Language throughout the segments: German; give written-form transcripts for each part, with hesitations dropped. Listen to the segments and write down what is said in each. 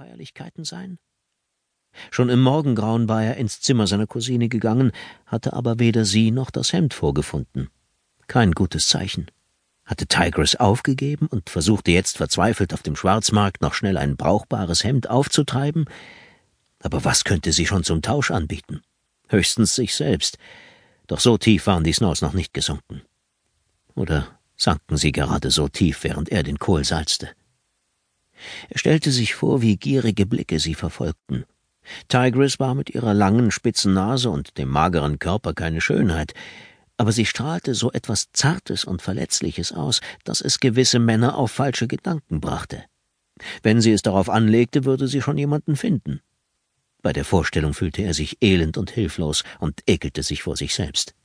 Feierlichkeiten sein? Schon im Morgengrauen war er ins Zimmer seiner Cousine gegangen, hatte aber weder sie noch das Hemd vorgefunden. Kein gutes Zeichen. Hatte Tigress aufgegeben und versuchte jetzt verzweifelt auf dem Schwarzmarkt noch schnell ein brauchbares Hemd aufzutreiben? Aber was könnte sie schon zum Tausch anbieten? Höchstens sich selbst. Doch so tief waren die Snows noch nicht gesunken. Oder sanken sie gerade so tief, während er den Kohl salzte? Er stellte sich vor, wie gierige Blicke sie verfolgten. Tigress war mit ihrer langen, spitzen Nase und dem mageren Körper keine Schönheit, aber sie strahlte so etwas Zartes und Verletzliches aus, dass es gewisse Männer auf falsche Gedanken brachte. Wenn sie es darauf anlegte, würde sie schon jemanden finden. Bei der Vorstellung fühlte er sich elend und hilflos und ekelte sich vor sich selbst.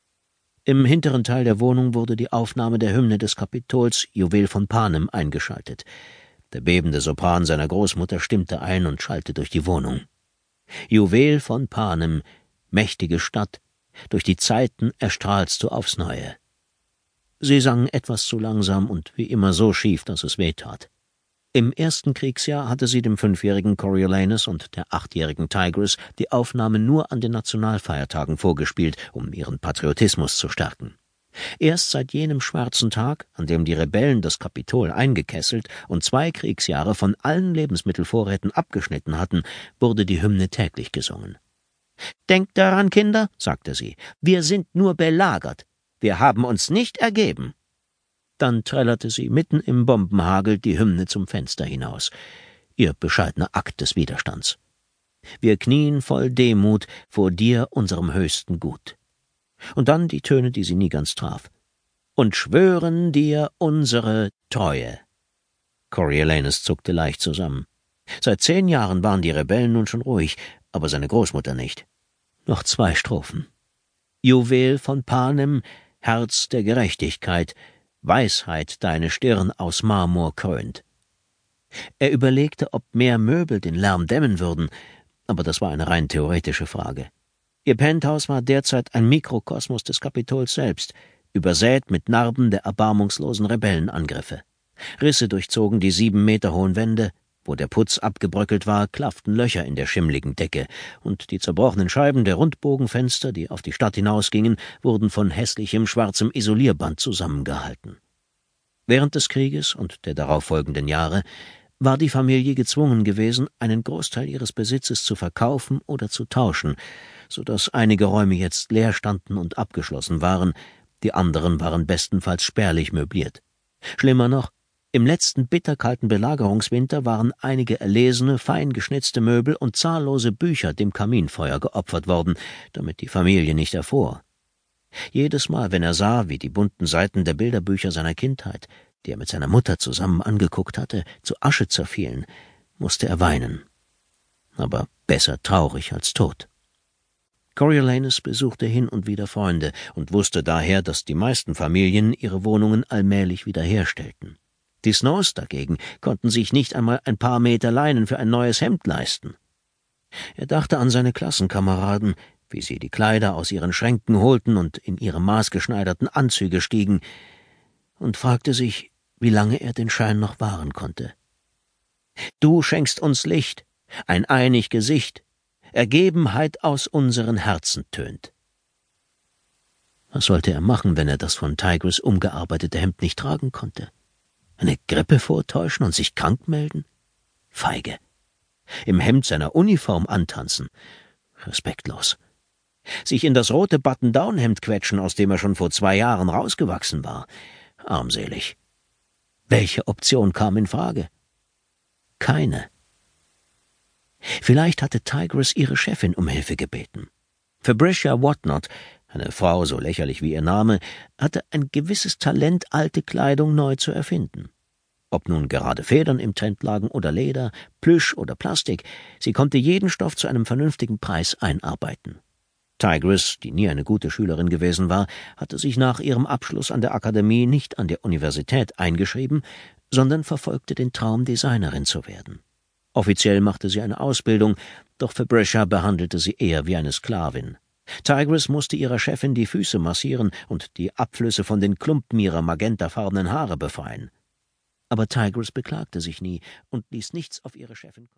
Im hinteren Teil der Wohnung wurde die Aufnahme der Hymne des Kapitols Juwel von Panem eingeschaltet. Der bebende Sopran seiner Großmutter stimmte ein und schallte durch die Wohnung. Juwel von Panem, mächtige Stadt, durch die Zeiten erstrahlst du aufs Neue. Sie sangen etwas zu langsam und wie immer so schief, dass es weh tat. Im ersten Kriegsjahr hatte sie dem 5-jährigen Coriolanus und der 8-jährigen Tigress die Aufnahme nur an den Nationalfeiertagen vorgespielt, um ihren Patriotismus zu stärken. Erst seit jenem schwarzen Tag, an dem die Rebellen das Kapitol eingekesselt und 2 Kriegsjahre von allen Lebensmittelvorräten abgeschnitten hatten, wurde die Hymne täglich gesungen. »Denkt daran, Kinder«, sagte sie, »wir sind nur belagert. Wir haben uns nicht ergeben.« Dann trällerte sie mitten im Bombenhagel die Hymne zum Fenster hinaus, ihr bescheidener Akt des Widerstands. »Wir knien voll Demut vor dir, unserem höchsten Gut.« Und dann die Töne, die sie nie ganz traf. »Und schwören dir unsere Treue.« Coriolanus zuckte leicht zusammen. Seit 10 Jahren waren die Rebellen nun schon ruhig, aber seine Großmutter nicht. Noch 2 Strophen. Juwel von Panem, Herz der Gerechtigkeit, Weisheit deine Stirn aus Marmor krönt. Er überlegte, ob mehr Möbel den Lärm dämmen würden, aber das war eine rein theoretische Frage. Ihr Penthouse war derzeit ein Mikrokosmos des Kapitols selbst, übersät mit Narben der erbarmungslosen Rebellenangriffe. Risse durchzogen die 7 Meter hohen Wände, wo der Putz abgebröckelt war, klafften Löcher in der schimmligen Decke, und die zerbrochenen Scheiben der Rundbogenfenster, die auf die Stadt hinausgingen, wurden von hässlichem schwarzem Isolierband zusammengehalten. Während des Krieges und der darauffolgenden Jahre war die Familie gezwungen gewesen, einen Großteil ihres Besitzes zu verkaufen oder zu tauschen, so dass einige Räume jetzt leer standen und abgeschlossen waren, die anderen waren bestenfalls spärlich möbliert. Schlimmer noch, im letzten bitterkalten Belagerungswinter waren einige erlesene, fein geschnitzte Möbel und zahllose Bücher dem Kaminfeuer geopfert worden, damit die Familie nicht erfror. Jedes Mal, wenn er sah, wie die bunten Seiten der Bilderbücher seiner Kindheit, die er mit seiner Mutter zusammen angeguckt hatte, zu Asche zerfielen, musste er weinen. Aber besser traurig als tot. Coriolanus besuchte hin und wieder Freunde und wusste daher, dass die meisten Familien ihre Wohnungen allmählich wiederherstellten. Die Snows dagegen konnten sich nicht einmal ein paar Meter Leinen für ein neues Hemd leisten. Er dachte an seine Klassenkameraden, wie sie die Kleider aus ihren Schränken holten und in ihre maßgeschneiderten Anzüge stiegen, und fragte sich, wie lange er den Schein noch wahren konnte. »Du schenkst uns Licht, ein einig Gesicht, Ergebenheit aus unseren Herzen tönt.« Was sollte er machen, wenn er das von Tigress umgearbeitete Hemd nicht tragen konnte? Eine Grippe vortäuschen und sich krank melden? Feige. Im Hemd seiner Uniform antanzen? Respektlos. Sich in das rote Button-Down-Hemd quetschen, aus dem er schon vor 2 Jahren rausgewachsen war? Armselig. Welche Option kam in Frage? Keine. Vielleicht hatte Tigress ihre Chefin um Hilfe gebeten. Fabricia Whatnot, eine Frau so lächerlich wie ihr Name, hatte ein gewisses Talent, alte Kleidung neu zu erfinden. Ob nun gerade Federn im Trend lagen oder Leder, Plüsch oder Plastik, sie konnte jeden Stoff zu einem vernünftigen Preis einarbeiten. Tigress, die nie eine gute Schülerin gewesen war, hatte sich nach ihrem Abschluss an der Akademie nicht an der Universität eingeschrieben, sondern verfolgte den Traum, Designerin zu werden. Offiziell machte sie eine Ausbildung, doch Fabricia behandelte sie eher wie eine Sklavin. Tigress musste ihrer Chefin die Füße massieren und die Abflüsse von den Klumpen ihrer magentafarbenen Haare befreien. Aber Tigress beklagte sich nie und ließ nichts auf ihre Chefin kommen.